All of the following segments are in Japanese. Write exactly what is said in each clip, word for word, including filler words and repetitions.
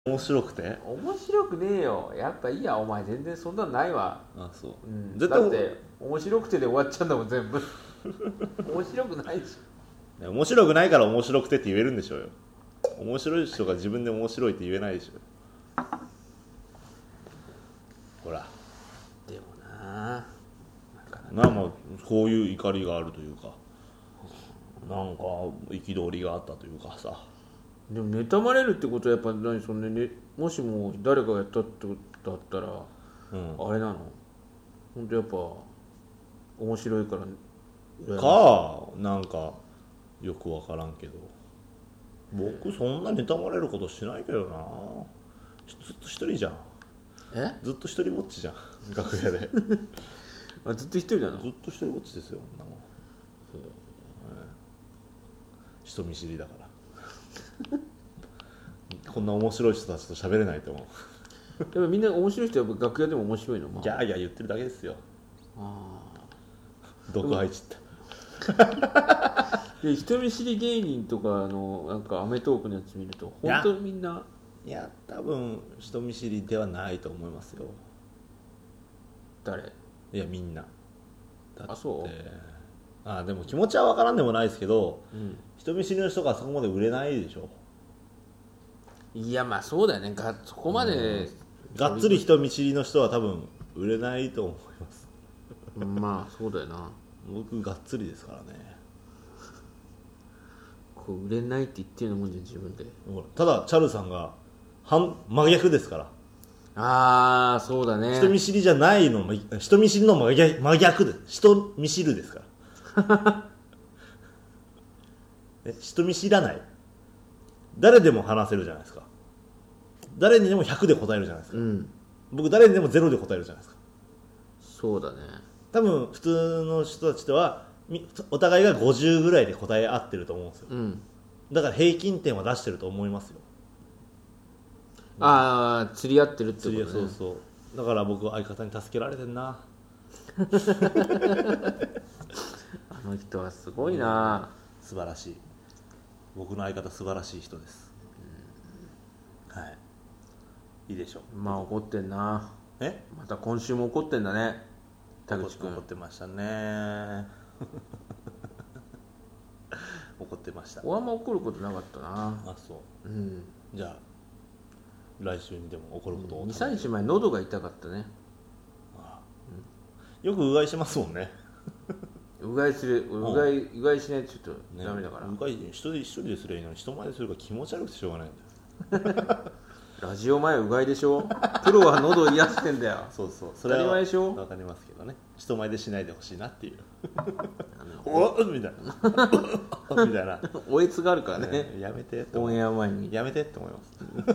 面白くて面白くねえよ。やっぱいいや、お前全然そんなのないわ。 あそう、 うん、 絶対だって面白くてで終わっちゃうんだもん全部面白くないし。 面白くないから面白くてって言えるんでしょうよ。面白い人が自分で面白いって言えないでしょ。ほらでもななあ、まあこういう怒りがあるというか、なんか憤りがあったというかさ。 でも妬まれるってことはやっぱ何その、ね、もしも誰かがやったってことだったら、うん、あれなの本当やっぱ面白いからかなんかよく分からんけど、僕そんな妬まれることしないけどな。ずっと一人じゃん。 えずっと一人ぼっちじゃん楽屋であずっと一人なの。 ずっと一人ぼっちですよ。なもん、人見知りだからこんな面白い人たちと喋れないと思うでもみんな面白い人は楽屋でも面白いの、まあ、 ギャーギャー言ってるだけですよ。 あ毒吐いちったで人見知り芸人とかのなんかアメトーークのやつ見ると本当にみんないや多分人見知りではないと思いますよ。 誰？ いやみんなだって。 あそうあでも気持ちは分からんでもないですけど、 うん、 人見知りの人がそこまで売れないでしょ。 いやまあそうだよね。がそこまで、うん、 がっつり人見知りの人は多分売れないと思いますまあそうだよな。 僕がっつりですからね。 こう売れないって言ってるのもんじゃん自分で。 ただチャルさんが反真逆ですから。 ああそうだね。 人見知りじゃないの、人見知りの真逆、真逆です。人見知るですからえ人見知らない。誰でも話せるじゃないですか。誰にでもひゃくで答えるじゃないですか、うん、僕誰にでもゼロで答えるじゃないですか。 そうだね。多分普通の人たちとはお互いがごじゅうぐらいで答え合ってると思うんですよ、うん、だから平均点は出してると思いますよ。 ああ釣り合ってるってことね。 そうそうだから僕は相方に助けられてんなあの人はすごいな、 うん、素晴らしい。僕の相方素晴らしい人です、うん、はいいいでしょう。 まあ怒ってんな。 えまた今週も怒ってんだね田口君。 怒ってましたね怒ってました。 俺あんま怒ることなかったな。 あそう、 うん、 じゃあ来週にでも怒ることを、 にさんにちまえ喉が痛かったね。 ああ、うん、よくうがいしますもんねうがいする。うがい、うん、うがいしないとちょっとダメだから、ね、 うがい一人一人ですればいいのに人前でするから気持ち悪くてしょうがないんだよラジオ前うがいでしょプロは喉を癒してんだよそうそうそれは当たり前でしょ。 分かりますけどね、人前でしないでほしいなっていうおっみたいなみたいなおえつがあるからね、 ねやめてオンエア前にやめてって思います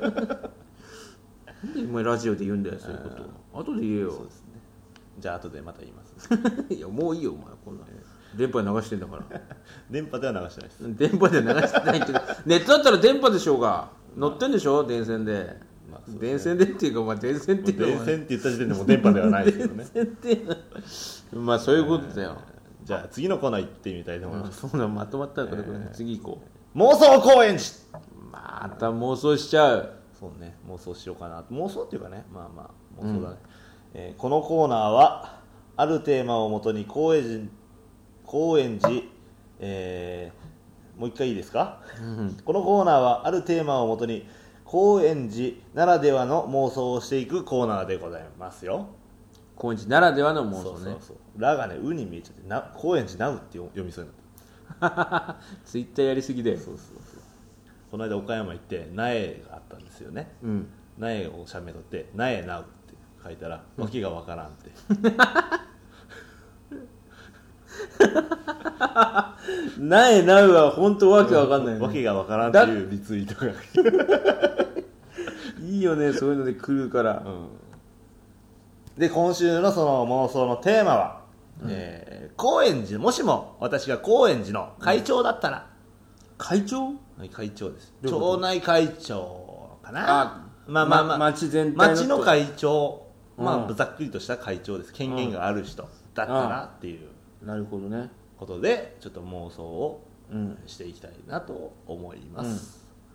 なんでお前ラジオで言うんだよそういうこと。後で言えよ。 そうですね。じゃあ後でまた言いますいやもういいよお前こんな、えー、電波で流してんだから電波では流してないです。 電波で流してないけどネットだったら電波でしょうが乗ってんでしょ電線で、まあ、電線でっていうか、まあ、電線っていうか電線って言った時点でもう電波ではないですけどね電線ってまあそういうことだよ、 えー、じゃあ次のコーナー行ってみたいと思います。 そうなまとまったから、えー、次行こう。妄想高円寺。 また妄想しちゃう。 そうね妄想しようかな。妄想っていうかねまあまあ妄想だね、うんえー、このコーナーはあるテーマをもとに高円寺高円寺、えー、もう一回いいですか、うん、このコーナーはあるテーマをもとに高円寺ならではの妄想をしていくコーナーでございますよ。 高円寺ならではの妄想ね。そうそうそうラがねうに見えちゃってな高円寺なうって読みそうになったツイッターやりすぎで。 そうそうそうこの間岡山行って苗があったんですよね、うん、苗を写メ撮って苗なうって書いたら、うん、わけがわからんってなえなうは本当わけわかんない、ね、 わけがわからんっていうリツイートがいいよねそういうので来るから、 うん、で今週のその妄想のテーマは、うんえー、高円寺もしも私が高円寺の会長だったら、うん、 会長会長です。町内会長かな。 あまあまあまあ町全体の町の会長、まあざっくりとした会長です。権限がある人だったらっていう、 うん、なるほどね。 ことでちょっと妄想をしていきたいなと思います。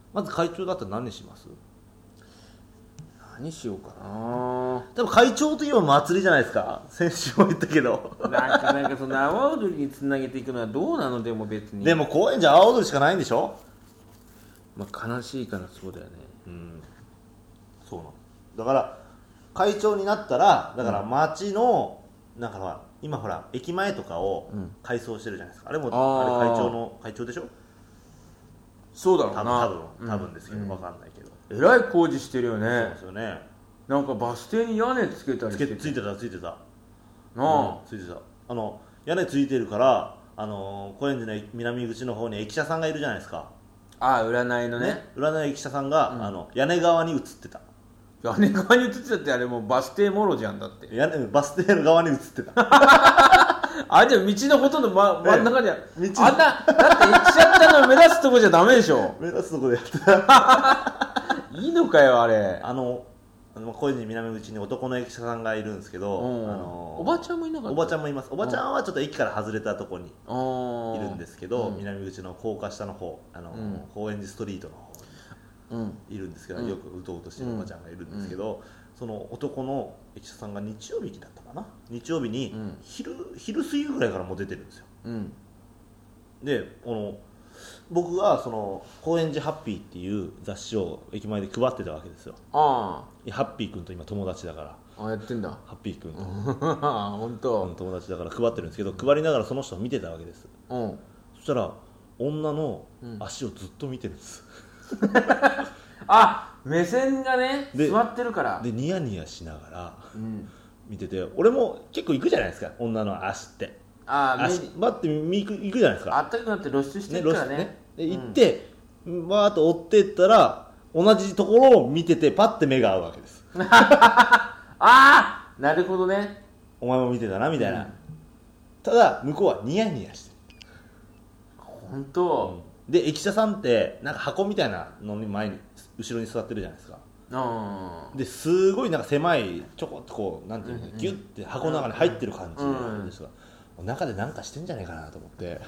まず会長だったら何します？ 何しようかな。 多分会長といえば祭りじゃないですか。先週も言ったけどなんかなんかその阿波踊りにつなげていくのはどうなの。でも別にでも公園じゃ阿波踊りしかないんでしょ。 まあ悲しいからそうだよね。 うんそうなの。だから会長になったらだから町の、うん、なんかほら今ほら駅前とかを改装してるじゃないですか、うん、あれもあれ会長の会長でしょ。 そうだろうな。 多分多分ですけど、 うん、 分かんないけどえらい工事してるよね。 そうですよね。 なんかバス停に屋根つけたりしてつけついてたついてたなあ、 うん、ついてた。あの屋根ついてるからあの高円寺の南口の方に駅舎さんがいるじゃないですか。 ああ占いの ね, ね占いの駅舎さんが、うん、あの屋根側に映ってた。 屋根側に映ってたってあれもうバス停もろじゃん。だって屋根バス停の側に映ってたあじゃあ道のほとんど、ま、真ん中には道あんなだって行っちゃったの目立つとこじゃダメでしょ。 目立つとこでやってたいいのかよあれ。 あの高円寺南口に男の駅舎さんがいるんですけど、 うん、 あのおばちゃんもいなかった。 おばちゃんもいます。おばちゃんはちょっと駅から外れたとこにいるんですけど、 うん、 南口の高架下の方あの、うん、高円寺ストリートの方にいるんですけど、うん、よくうとうとしてるおばちゃんがいるんですけど、うん、その男の駅舎さんが日曜日だったかな。日曜日に昼、うん、昼過ぎぐらいからもう出てるんですよ、うん、でこの僕がその高円寺ハッピーっていう雑誌を駅前で配ってたわけですよ。ああハッピー君と今友達だから。 あやってんだ。 ハッピー君と本当、 うん、友達だから配ってるんですけど、配りながらその人を見てたわけです、うん、そしたら女の足をずっと見てるんです、うん、 あ目線がね座ってるからでニヤニヤしながら見てて、うん、俺も結構行くじゃないですか女の足って。あ足待って行く行くじゃないですか。 あったかくなって露出してるからね。ねで行って、うん、バーッと追っていったら同じところを見ててパッて目が合うわけですああなるほどね。 お前も見てたなみたいな、うん、ただ向こうはニヤニヤしてる。 本当、 うん、で駅舎さんってなんか箱みたいなのに前に後ろに座ってるじゃないですか。ですごいなんか狭いちょこっとこうなんていうの、うんうん、ギュッて箱の中に入ってる感じなんですが、うんうん、中で何かしてんじゃないかなと思って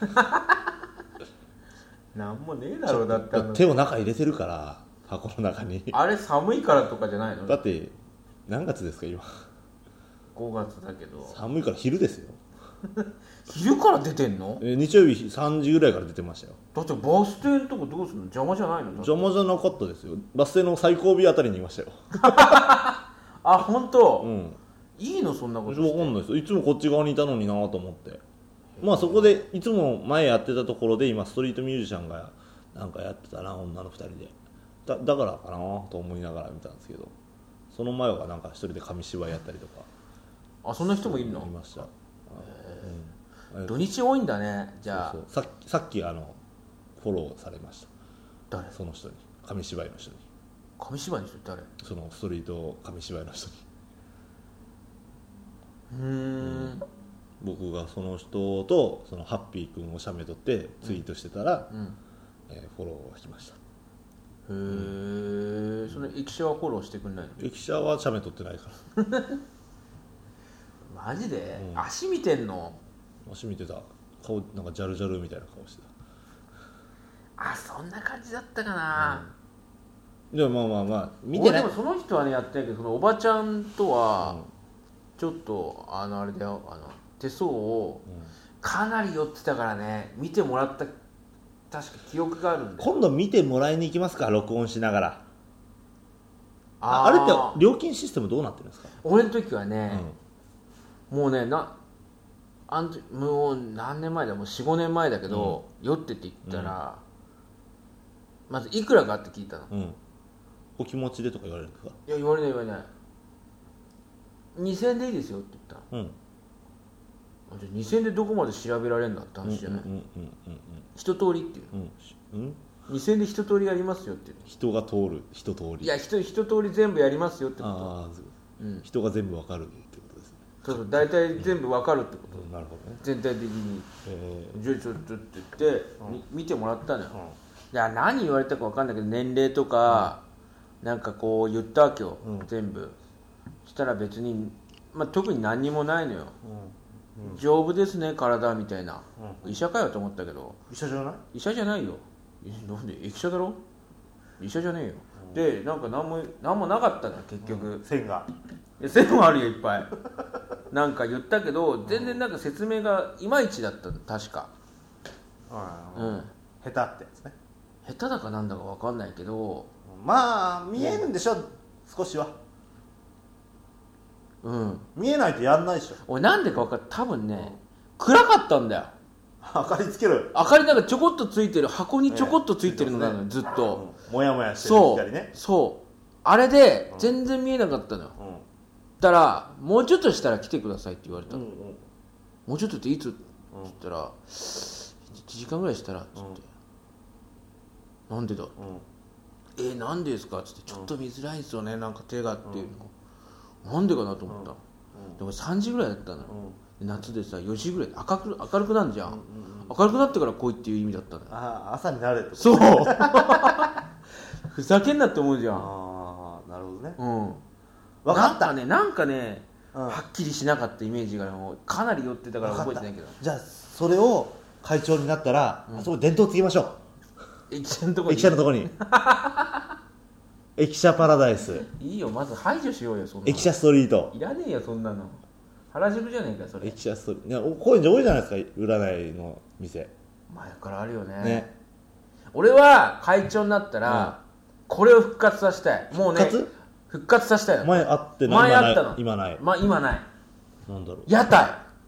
なんもねえだろう。だって手を中入れてるから箱の中にあれ寒いからとかじゃないの。 だって何月ですか今。 ごがつだけど寒いから昼ですよ昼から出てんの。 え日曜日さんじぐらいから出てましたよ。 だってバス停のとこどうするの。邪魔じゃないの。 邪魔じゃなかったですよ。バス停の最後尾あたりにいましたよあ本当。 うんいいのそんなことして。 分かんないです。いつもこっち側にいたのになと思って、まあそこでいつも前やってたところで今ストリートミュージシャンがなんかやってたな女のふたりで だ, だからかなと思いながら見たんですけど、その前はなんか一人で紙芝居やったりとか。 あそんな人もいるの。 いました。 うん、土日多いんだね。じゃあそうそう さ, さっきあのフォローされました。 誰。 その人に紙芝居の人に。 紙芝居の人って誰。 そのストリート紙芝居の人に。 うーん、うん、 僕がその人とそのハッピー君を写メ撮ってツイートしてたら、うんえー、フォローが来ました。へえ、うん、その駅舎はフォローしてくんないの。 駅舎は写メ撮ってないからマジで、うん、足見てんの。 足見てた。顔なんかジャルジャルみたいな顔してた。あそんな感じだったかな、 うん、でもまあまあまあ見てない。 でもその人はねやってないけど、そのおばちゃんとは、うんちょっとあのあれだよ、あの手相をかなり寄ってたからね、見てもらった確か記憶があるんで。 今度見てもらいに行きますか、録音しながら。 あ, あれって料金システムどうなってるんですか。 俺の時はね、うん、もうねなあんもう何年前だ、もう よん,ご 年前だけど、うん、酔ってって言ったら、うん、まずいくらかって聞いたの、うん、 お気持ちでとか言われるんですか。 いや言われない言われない。にせんえんでいいですよって言った、うん、じゃあにせんえんでどこまで調べられるんだって話じゃない。一通りっていう、うんうん、にせんえんで一通りやりますよっていう。 人が通る一通り。 いや一通り全部やりますよってこと。 あ、うん、人が全部わかるってことですね。 そうそう大体全部わかるってこと、 うん、なるほどね。 全体的に、えー、じゃあちょっとって言って、うん、見てもらったのよ、うん、いや何言われたかわかんないけど年齢とか、うん、なんかこう言ったわけよ、うん、全部したら別に、まあ、特に何にもないのよ、うんうん、丈夫ですね体みたいな、うん、医者かよと思ったけど。 医者じゃない。 医者じゃないよ。なんで駅舎だろ。 医者じゃねえよ、うん、でなんか何も何もなかったんだ結局、うん、 線がいや線もあるよいっぱいなんか言ったけど全然なんか説明がいまいちだった確か、 うんうん、下手ってやつね。 下手だかなんだか分かんないけどまあ見えるんでしょ、うん、少しは。 うん見えないとやんないでしょ。 俺なんでか分かる多分ね、うん、暗かったんだよ。 明かりつける明かりなんかちょこっとついてる箱にちょこっとついてるのなのよ、ね、ずっと、 うん、もやもやしてる光ね。 そうそうあれで全然見えなかったのよ、うん、だからもうちょっとしたら来てくださいって言われたの、うんうん、もうちょっとっていつって言ったら、うん、いちじかんぐらいしたらっつって、うん、なんでだ、うん、えー、なんでですかっつってちょっと見づらいんですよねなんか手がっていうの、うん、なんでかなと思った、うん、でもさんじぐらいだったのよ、うん、夏でさよじぐらい明る明るくなるじゃん、うんうんうん、明るくなってから来いっていう意味だったのよ。 あ朝になれってこと、 そうふざけんなって思うじゃん。 ああなるほどね、 うん、 分かったなんかねなんかね、うん、はっきりしなかったイメージがもうかなり寄ってたから覚えてないけど。 じゃあそれを会長になったら、うん、あそこ伝統つけましょう。 駅舎のとこに駅舎のとこに駅舎パラダイスいいよまず排除しようよそんな駅舎ストリートいらねえよそんなの原宿じゃねえかそれ。 駅舎ストリートいや高円寺多いじゃないですか占いの店前からあるよ ね, ね俺は会長になったら、うん、これを復活させたいもうね復活復活させたいの。 前あってない前あったの今ない、 まあ、今ないなんだろう屋台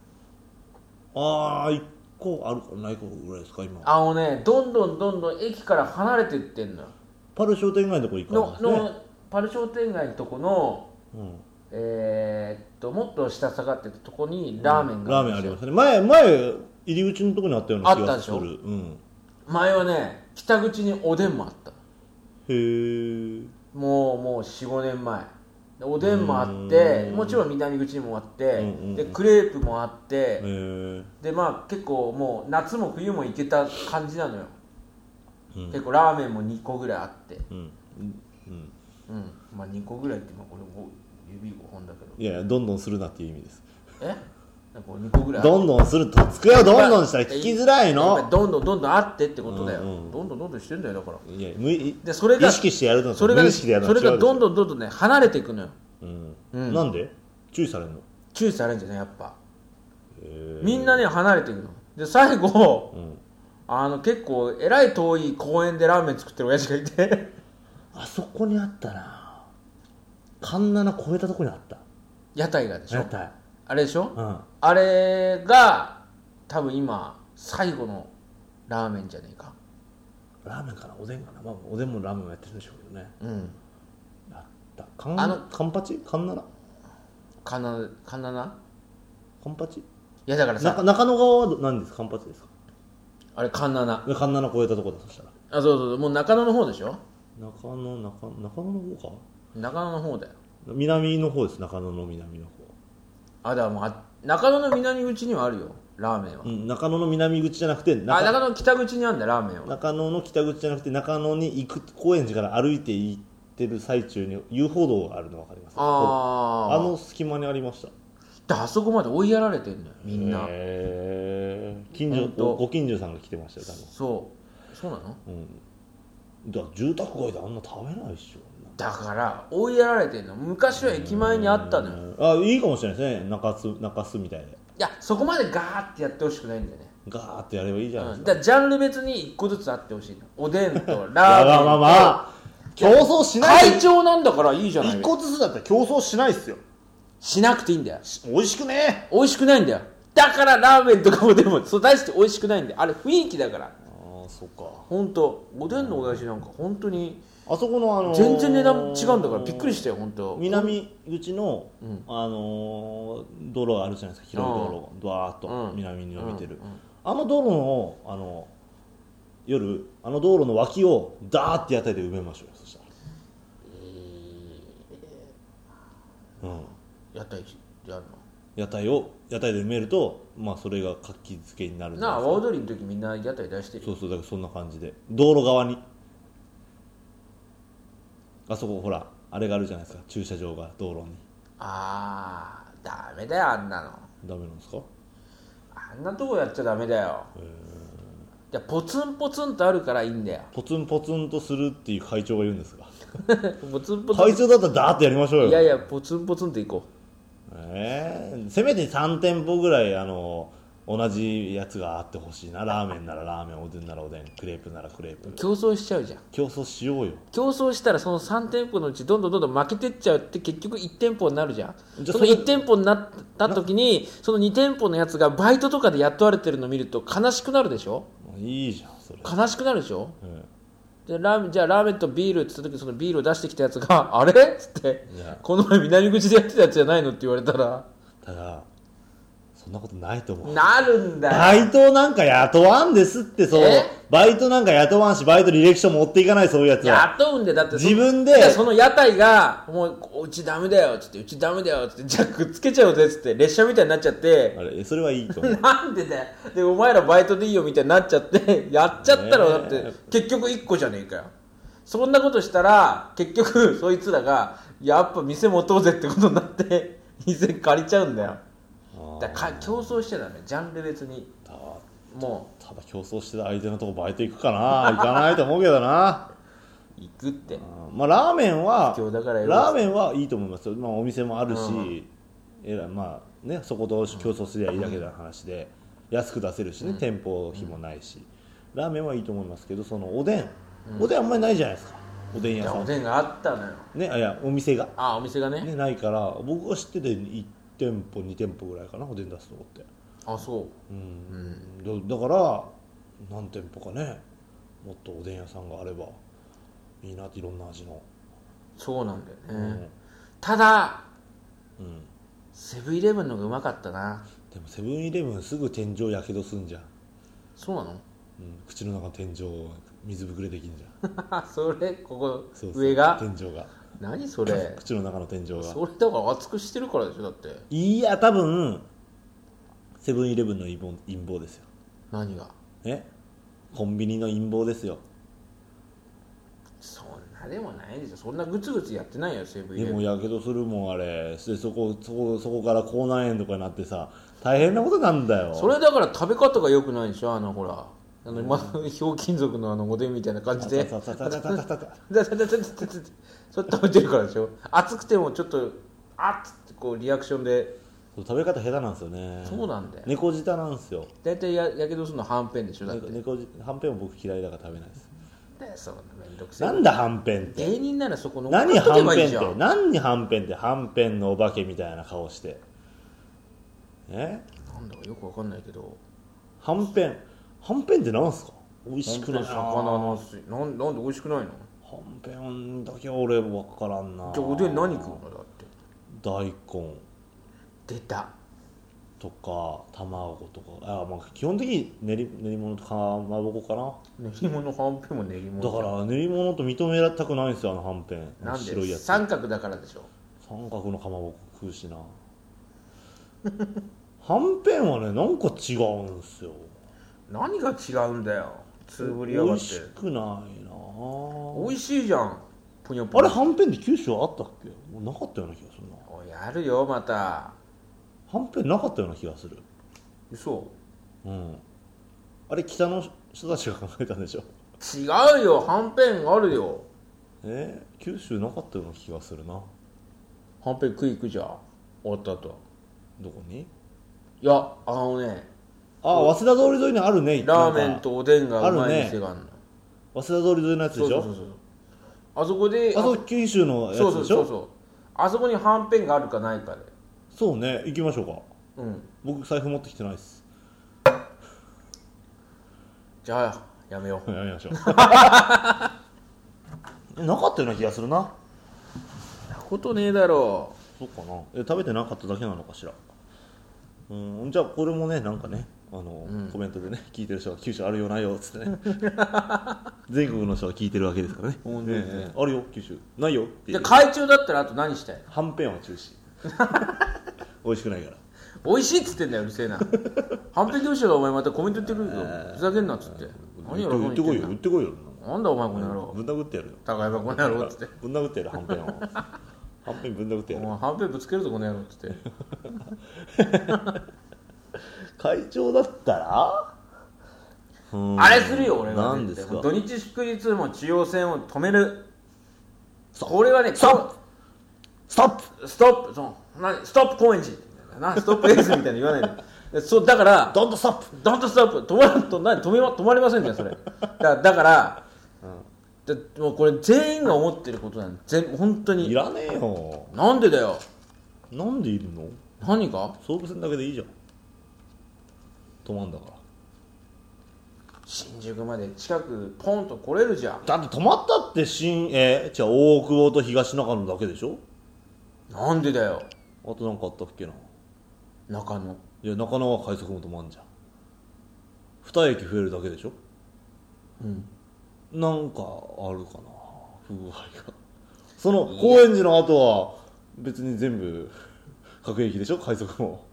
ああいっこあるかないかぐらいですか今。 あのねどんどんどんどん駅から離れていってんのよ。 パル商店街のとこ行かないですねののパル商店街のとこの、うん、えー、っともっと下下がってたとこにラーメンがある、うん、ラーメンありますね。前前入り口のとこにあったような気がする。あったでしょ、うん、 前はね北口におでんもあった。へえ。 もうもう よん,ご 年前おでんもあってもちろん南口にもあって、うんうん、でクレープもあってでまあ結構もう夏も冬も行けた感じなのよ、うん、結構ラーメンもにこぐらいあって、うんうんうん、まあにこぐらいってまあこれも指ごほんだけどいやいやどんどんするなっていう意味です。 えなんかにこぐらいどんどんすると机をどんどんしたら聞きづらいの。 やっぱどんどんどんどんあってってことだよ、うんうん、どんどんどんどんしてんだよだから。いや無でそれが意識してやるのと無意識でやるのとそれがどんどんどんどんね離れていくのよ、 うんうん、なんで注意されるの。 注意されるんじゃないやっぱみんなね離れていくので最後、うん、あの結構えらい遠い公園でラーメン作ってる親父がいてあそこにあったな環七越えたとこにあった屋台がでしょ。 屋台あれでしょ、 うん、 あれが多分今最後のラーメンじゃねえか。 ラーメンかなおでんかな、まあ、おでんもラーメンもやってるんでしょうけどね。うんやったカンあのカンパチカンナラカンナカンナナカンパチいやだからさ中, 中野側は何ですかカンパチですか。 あれカンナナカンナナ越えたとこだとしたらあそうそうもう中野の方でしょ。 中野中中野の方か中野の方だよ。 南の方です中野の南の方。 あだからもうあ中野の南口にはあるよラーメンは、 うん、中野の南口じゃなくて中あ中野の北口にあるんだよラーメンは。 中野の北口じゃなくて中野に行く高円寺から歩いて行ってる最中に遊歩道があるの分かります。ああの隙間にありました。 であそこまで追いやられてんだよみんな。へえ近所ご近所さんが来てましたよ多分。 そうそうなの、うん、 だから住宅街であんな食べないでしょ。 だから追いやられてんの。昔は駅前にあったのよ。 あいいかもしれないですね中洲中洲みたいで。いやそこまでガーってやってほしくないんだよね。 ガーってやればいいじゃないですか、 うん、だからジャンル別にいっこずつあってほしいの。おでんとラーメンとまあまあ競争しない。 会長なんだからいいじゃない。 いっこずつだったら競争しないっすよ。 しなくていいんだよ。 美味しくね美味しくないんだよ。だからラーメンとかもでもそう大して美味しくないんだよ。あれ雰囲気だから。ああそっか。 本当おでんのお出汁なんか本当にあそこの、あのー、 全然値段違うんだからびっくりしたよ本当。 南口の、うん、あのー、道路があるじゃないですか。広い道路がドワーッと南に伸びてる、うんうんうん、あの道路の、あの夜あの道路の脇をダーって屋台で埋めましょうよ。そしたら、えーうん、 屋台でやるの。 屋台を屋台で埋めると、まあ、それが活気づけになるんなあ。阿波踊りの時みんな屋台出してる。 そうそうだからそんな感じで道路側にあそこほらあれがあるじゃないですか駐車場が道路に。 ああダメだよあんなの。 ダメなんですか。 あんなとこやっちゃダメだよ。 じゃポツンポツンとあるからいいんだよ。 ポツンポツンとするっていう会長が言うんですがポツンポツン会長だったらダーッとやりましょうよ。 いやいやポツンポツンといこえー、せめてさん店舗ぐらいあの同じやつがあってほしいな。ラーメンならラーメン、おでんならおでん、クレープならクレープ。 う。競争しちゃうじゃん。 競争しようよ。 競争したらそのさん店舗のうちどんどんどんどん負けてっちゃうって結局いち店舗になるじゃん。そのじゃあそれいち店舗になった時にそのに店舗のやつがバイトとかで雇われてるの見ると悲しくなるでしょ。 いいじゃんそれ。 悲しくなるでしょ。 うんでラーメンじゃあラーメンとビールって言った時にそのビールを出してきたやつがあれっつっていやこの前南口でやってたやつじゃないのって言われたらただそんなことないと思う。 なるんだよ。 バイトなんか雇わんですって。そうえバイトなんか雇わんし、バイト履歴書持っていかない。そういうやつは雇うんでだってそ自分でいやその屋台がもううちダメだよっつってうちダメだよっつってじゃあくっつけちゃうぜっつって列車みたいになっちゃってあれそれはいいと思うなんでだよ。でお前らバイトでいいよみたいになっちゃってやっちゃったらだっねて結局いっこじゃねえかよ。そんなことしたら結局そいつらがやっぱ店持とうぜってことになって店借りちゃうんだよ。だから競争しちゃダメ。ジャンル別にたもただ競争してた相手のとこバイト行くかな。行かないと思うけどな。 う行くってうんまあラーメンは今日だからよラーメンはいいと思いますよ。まあお店もあるし、 うんえらいまあねそこと競争すりゃいいだけの話で、安く出せるしね、店舗費もないし、ラーメンはいいと思いますけど、そのおでん、おでんあんまりないじゃないですか。おでんいや屋さんおでんがあったのよ。 ね、あいやお店があお店がねねないから、僕が知ってていち店舗に店舗ぐらいかな、おでん出すとこって。 あそうん、だだから何店舗かね、もっとおでん屋さんがあればいいなって。いろんな味の。 うそうなんだよね、 うんただうんセブンイレブンのがうまかったな。 でもセブンイレブンすぐ天井やけどすんじゃん、 そうなのうん、口の中の天井水ぶくれできんじゃん。 それここそうそう上が天井が何それ口の中の天井が。 それだから厚くしてるからでしょだって。 いや多分セブンイレブンの陰謀陰謀ですよ。 何がえコンビニの陰謀ですよ。 そんなでもないでしょ。そんなグツグツやってないよセブンイレブン。 でもやけどするもんあれで、そこそこそこから口内炎とかになってさ、大変なことなんだよ。 それだから食べ方が良くないでしょ。あのほらあの、ま、ひょうきん族のあのおでんみたいな感じでたたたたたたたただだだだだだそれ食べてるからでしょ。熱くてもちょっとあっつってこうリアクションで。 そう食べ方下手なんですよね。 そうなんだよ。 猫舌なんですよ。 大体ややけどするのはんぺんでしょだって。 猫舌はんぺんも僕嫌いだから食べないです。 でそんなめんどくせえなんだはんぺんって。 芸人ならそこの何はんぺんっじゃん。 て。何はんぺんって。はんぺんのお化けみたいな顔してえなんだかよくわかんないけどはんぺんはんぺんってなんすか。美味しくないな。 魚の水なんなんで美味しくないの。 はんぺんだけは俺分からんな。 じゃあおでん何食うのだって。 大根出たとか卵とか、あ、まあ、基本的に練り練り物とかまぼこかな。 練り物はんぺんも練り物だから練り物と認めたくないんですよ、あのはんぺん。 なん白いやつ。 で三角だからでしょ。 三角のかまぼこ食うしな。はんぺんはねなんか違うんですよ。 何が違うんだよつぶりやがって。 美味しくないな。 美味しいじゃんぷにょぷにょ。 あれはんぺんって九州あったっけ。もうなかったような気がするな。 おいやるよまた。 はんぺんなかったような気がする。 嘘。 うんあれ北の人たちが考えたんでしょ。 違うよはんぺんあるよ。 えー、九州なかったような気がするな。 はんぺん食い行くじゃん終わった後。 どこに。 いやあのねああ早稲田通り沿いにあるね。 ラーメンととおでんがうまいあるね店があるの。 早稲田通り沿いのやつでしょ。 そうそうそうそうあそこであそこ九州のやつでしょ。 そうそうそうそうあそこにはんぺんがあるかないかで。 そうね、行きましょうか。 うん僕財布持ってきてないっす。 じゃあやめよう。 やめましょう。えなかったような気がするな。 なことねえだろそうかな。え食べてなかっただけなのかしら。うんじゃあこれもねなんかねあの、 うんコメントでね聞いてる人が九州あるよないよっつってね全国の人が聞いてるわけですからね。 本当にねええあるよ九州ないよってう。じゃ言って。 あ会長だったらあと何したいの。 はんぺんは中止。美味しくないから。 美味しいっつってんだようるせえな。はんぺんどうしようがお前またコメント言ってくるぞふざけんなっつって何やろ言ってこいよ言ってこいよ。 なんだお前この野郎ぶん殴ってやるよ。 高山この野郎っつってぶん殴ってやるはんぺんを。はんぺんぶん殴ってやる。 お前はんぺんぶつけるぞこの野郎っつって会長だったらあれするよ俺は。 何ですか。 土日祝日も中央線を止める。 そうこれはね、 ストップストップストップ、そうなストップ高円寺な、ストップエースみたいな言わないでそうだからドントストップドントストップ止まると何止め、ま、止まりませんねそれだ, だから、うん、だもうこれ全員が思ってることなんで全本当にいらねえよ。 なんでだよ。 なんでいるの。 何が総武線だけでいいじゃん。止まんだから。 新宿まで近くポンと来れるじゃん。 だって止まったって新えー、じゃあ大久保と東中野だけでしょ。 なんでだよ。 あとなんかあったっけな。 中野。 いや中野は快速も止まんじゃん。に駅増えるだけでしょ。 うんなんかあるかな不具合が。その高円寺の後は別に全部各駅でしょ快速も。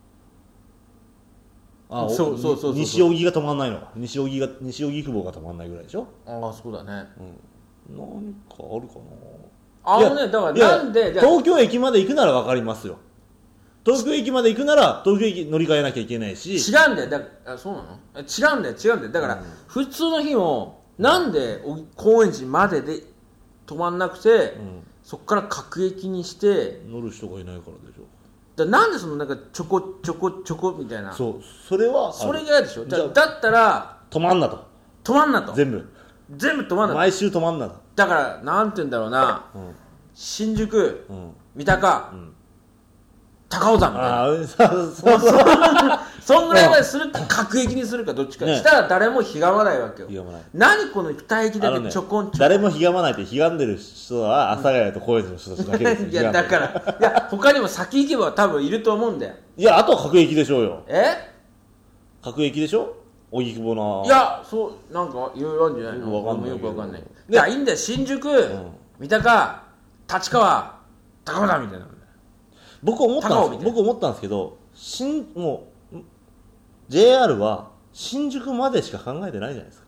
ああそうそうそうそう西荻が止まんないのか。西荻が西荻窪が止まんないぐらいでしょ。 ああそうだね。 うん。なんかあるかな。 あのねだからなんでじゃあ東京駅まで行くなら分かりますよ。東京駅まで行くなら東京駅乗り換えなきゃいけないし。 違うんだよ。だあそうなの。違うんだよ違うんだよ。だから、うん、普通の日もなんで高円寺までで止まんなくて、うん、そこから各駅にして乗る人がいないからでしょ。 だなんでそのなんかちょこちょこちょこみたいな。 そうそれはそれが嫌でしょ。だだったら止まんなと。 止まんなと。 全部全部止まんなと。 毎週止まんなと。 だからなんて言うんだろうな、うん、新宿、うん、三鷹、うん、高尾山みたいな。あそ, そ, そ, そんぐらいまでするか各駅にするかどっちか、ね、したら誰もひがまないわけよ。何このに駅だけちょこんちょこん、ね、 誰もひがまないってひがんでる人は阿佐ヶ谷と高円寺の人たちだけですよ。 いやだからいや他にも先行けば多分いると思うんだよ。 いやあとは各駅でしょうよ。 え各駅でしょ。荻窪のいやそうなんかいろいろあるんじゃないの。よくわかんないよくわかんない。じゃあいいんだよ新宿、うん、三鷹立川高尾山みたいな。 僕思ったんです僕思ったんですけど新もう ジェイアール は新宿までしか考えてないじゃないですか。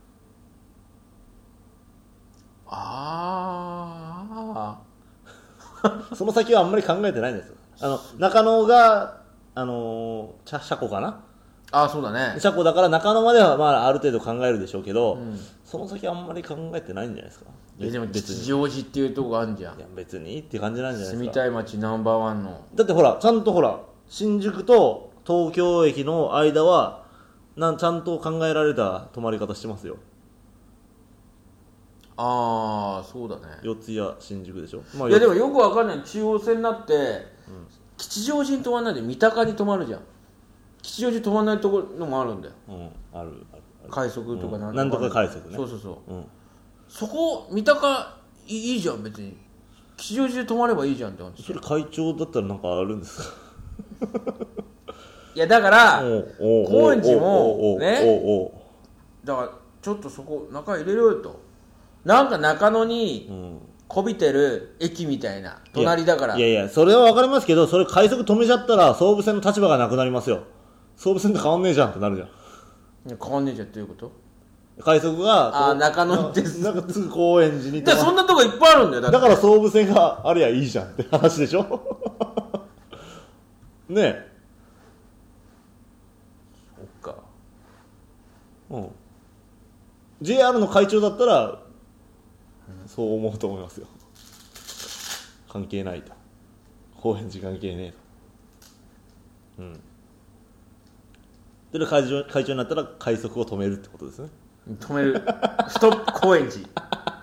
ああその先はあんまり考えてないんですよ。あの中野があのー、車庫かな。 あそうだね。 車庫だから中野まではまあある程度考えるでしょうけど、うん、その先はあんまり考えてないんじゃないですか。 いやでも吉祥寺っていうとこがあるじゃん。 いや別にいいって感じなんじゃないですか。 住みたい街ナンバーワンの。 だってほらちゃんとほら新宿と東京駅の間はなんちゃんと考えられた止まり方してますよ。 ああそうだね。 四谷新宿でしょ、まあ、 いやでもよくわかんない。中央線になって、うん、吉祥寺に止まらないで三鷹に止まるじゃん。吉祥寺止まらないところもあるんだよ。 うんあるある快速とかなんとか、 うん、なんとか快速ね。 そうそうそう、うん、そこ三鷹い い, いいじゃん別に。吉祥寺で止まればいいじゃんって思って。 それ会長だったらなんかあるんですか。 いやだから高円寺もねだからちょっとそこ中入れろよと。なんか中野にこびてる駅みたいな隣だから。 いやいやそれは分かりますけどそれ快速止めちゃったら総武線の立場がなくなりますよ。総武線と変わんねえじゃんってなるじゃん。 いや変わんねえじゃんっていうこと。 快速があ中野ってなんか次高円寺にでそんなとこいっぱいあるんだよ。だ, だから総武線がありゃいいじゃんって話でしょ。ねえそっか。 うん ジェイアール の会長だったら、うん、そう思うと思いますよ。関係ないと。高円寺関係ねえと。うんで会長、会長になったら快速を止めるってことですね。 止めるストップ高円寺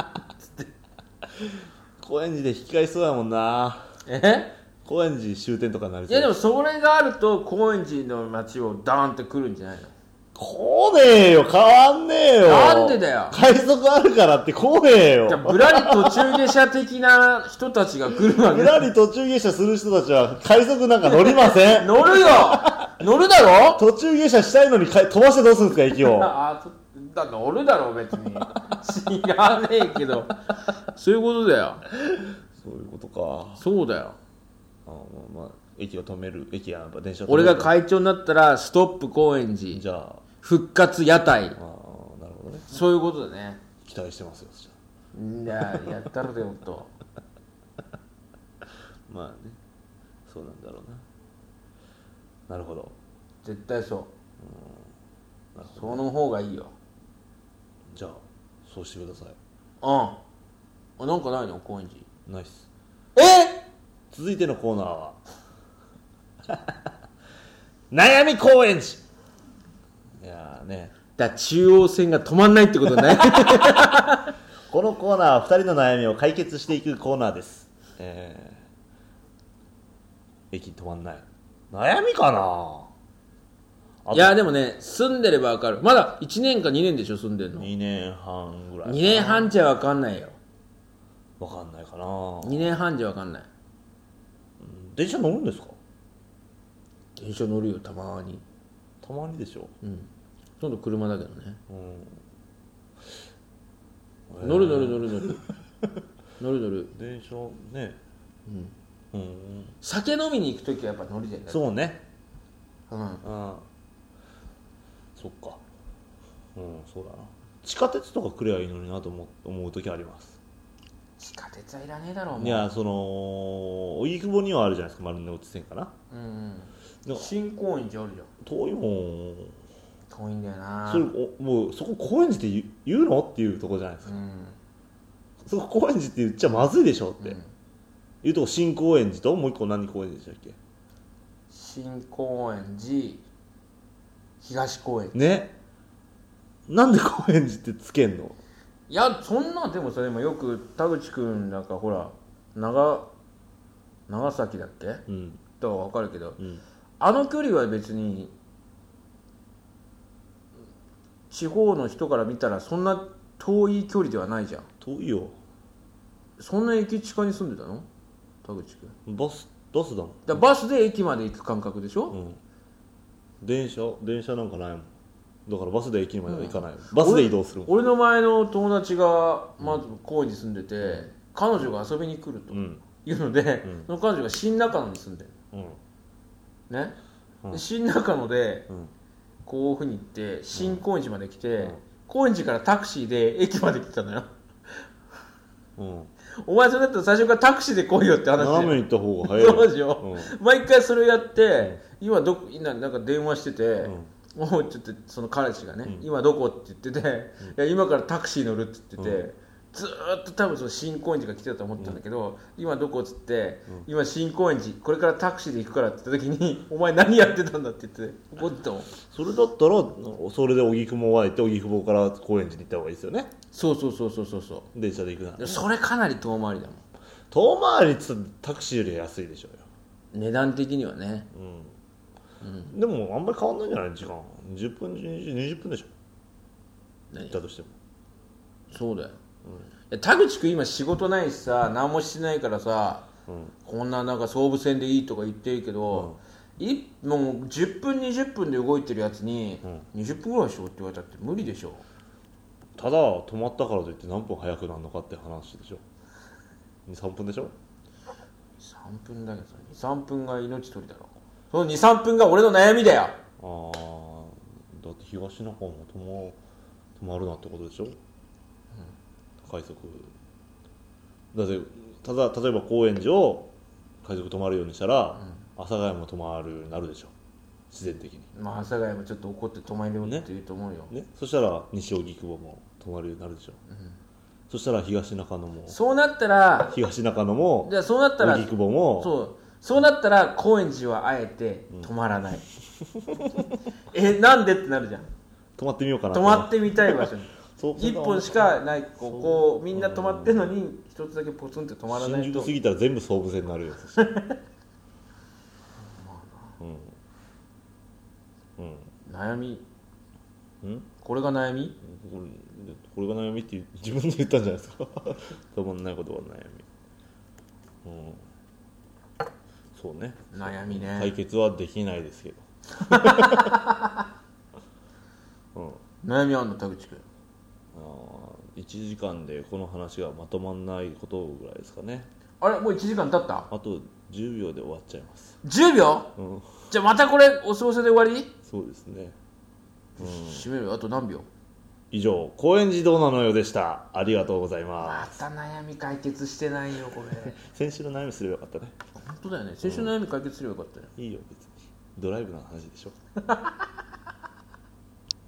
高円寺で引き返しそうやもんな。 え高円寺終点とかになりそう。 いやでもそれがあると高円寺の街をダーンって来るんじゃないの。 来ねえよ変わんねえよ。 なんでだよ。 快速あるからって来ねえよ。 じゃぶらり途中下車的な人たちが来るわけ。 ぶらり途中下車する人たちは快速なんか乗りません。 乗るよ乗るだろ。 途中下車したいのに飛ばしてどうするんですか駅を。 あだ乗るだろ別に知らねえけどそういうことだよ。 そういうことか。 そうだよ。 あまあ駅を止める駅や電車を止める。 俺が会長になったらストップ高円寺じゃあ復活屋台。ああなるほどね。 そういうことだね。 期待してますよ。 いややったらでもっとまあねそうなんだろうな。なるほど絶対そう。 その方がいいよ。 じゃあそうしてください。 うん。あ、なんかないの高円寺。 ナイス。 え続いてのコーナーは悩み高円寺。いやーね、 だ中央線が止まんないってことねこのコーナーはふたりの悩みを解決していくコーナーです。えー、駅止まんない悩みかな。 いやでもね、住んでれば分かる。まだいちねんかにねんでしょ住んでんの。 にねんはんぐらい。 にねんはんじゃ分かんないよ。 分かんないかな。 にねんはんじゃ分かんない。 電車乗るんですか。 電車乗るよたまに。 たまにでしょ。 うん。ほとんど車だけどね。 うん、 乗る乗る乗る乗る乗る乗る。 電車ね。うん、うん、 酒飲みに行くときはやっぱ乗りじゃない。 そうね。 うん、 ああ、そっか。うん、そうだな。地下鉄とか来ればいいのになと思う思う時あります。 地下鉄はいらねえだろうもう。 いや、その荻窪にはあるじゃないですか、丸の内線かな。 うんうん。新高円寺あるじゃん。 遠いもん。 遠いんだよな。 それおもうそこ高円寺って言う言うのっていうところじゃないですか。うん、そこ高円寺って言っちゃまずいでしょって、うん、いうとこ新高円寺ともう一個何高円寺でしたっけ。 新高円寺、東高円寺ね。なんで高円寺ってつけんの。 いやそんな。でもさ、でもよく田口くんなんかほら長長崎だっけ、うん、とは分かるけど、うん、あの距離は別に地方の人から見たらそんな遠い距離ではないじゃん。 遠いよ。そんな駅近に住んでたの田口くん。バスバスだもん。 だバスで駅まで行く感覚でしょ、うん、 電車電車なんかないもん。だからバスで駅までは行かない、うん、バスで移動するもん。 俺の前の友達がまず高円寺住んでて、うん、彼女が遊びに来るというので、うん、その彼女が新中野に住んでる、うん、ね、うん、で新中野で、うん、こういうふうに行って新高円寺まで来て、うん、高円寺からタクシーで駅まで来たのよ、うん、お前それだったら最初からタクシーで来いよって話。 斜めに行った方が早い。 そうでしょ、うん、毎回それをやって、うん、今どこなんか電話してて、うん、もうちょっとその彼氏がね、うん、今どこって言ってて、うん、いや今からタクシー乗るって言ってて、うん、ずーっと多分その新高円寺が来てたと思ったんだけど、うん、今どこっつって、うん、今新高円寺これからタクシーで行くからって言った時にお前何やってたんだって言って怒ってたもん。 それだったらそれで荻窪まで行って荻窪から高円寺に行った方がいいですよね。 そうそうそうそうそうそう。 電車で行くならそれかなり遠回りだもん。 遠回りって言ったらタクシーより安いでしょうよ、 値段的にはね、 うんうん、でもあんまり変わんないんじゃない時間。じゅっぷんにじゅっぷんでしょ行ったとしても。そうだよ、うん、田口君今仕事ないしさ何もしてないからさ、うん、こんななんか総武線でいいとか言ってるけど、うん、いもうじゅっぷんにじゅっぷんで動いてるやつに、うん、にじゅっぷんぐらいしようって言われたって無理でしょ。ただ止まったからといって何分早くなるのかって話でしょ。にさんぷんでしょ。さんぷんだけどにさんぷんが命取りだろ。そのにさんぷんが俺の悩みだよ。ああ、だって東中野も止ま止まるなってことでしょ、うん、快速だってただ例えば高円寺を快速止まるようにしたら、うん、阿佐ヶ谷も止まるなるでしょ自然的に。まあ阿佐ヶ谷もちょっと怒って止まるよって言うと思うよ、ねね、そしたら西荻窪も止まるようになるでしょ、うん、そしたら東中野もそうなったら東中野もじゃあそうなったら荻窪もそうそうなったら高円寺はあえて止まらない、うん、えなんでってなるじゃん。止まってみようかな。止まってみたい場所にいっぽんしかないこうこうみんな止まってるのに一つだけポツンって止まらないと新宿過ぎたら全部総武線になるようんうん、悩みんこれが悩みこれ、これが悩みって自分で言ったんじゃないですか止まんないことが悩み、うん、そうね悩みね解決はできないですけど、うん、悩みあんの田口君。あいちじかんでこの話がまとまんないことぐらいですかね。あれもういちじかん経った。あとじゅうびょうで終わっちゃいます。じゅうびょう、うん、じゃあまたこれおすぼせで終わり。そうですね、うん、締めるよ。あと何秒。以上高円寺どうなのよでした。ありがとうございます。また悩み解決してないよこれ先週の悩みすればよかったね。本当だよね。先週の悩み解決すればよかったよ、うん、いいよ別にドライブの話でしょ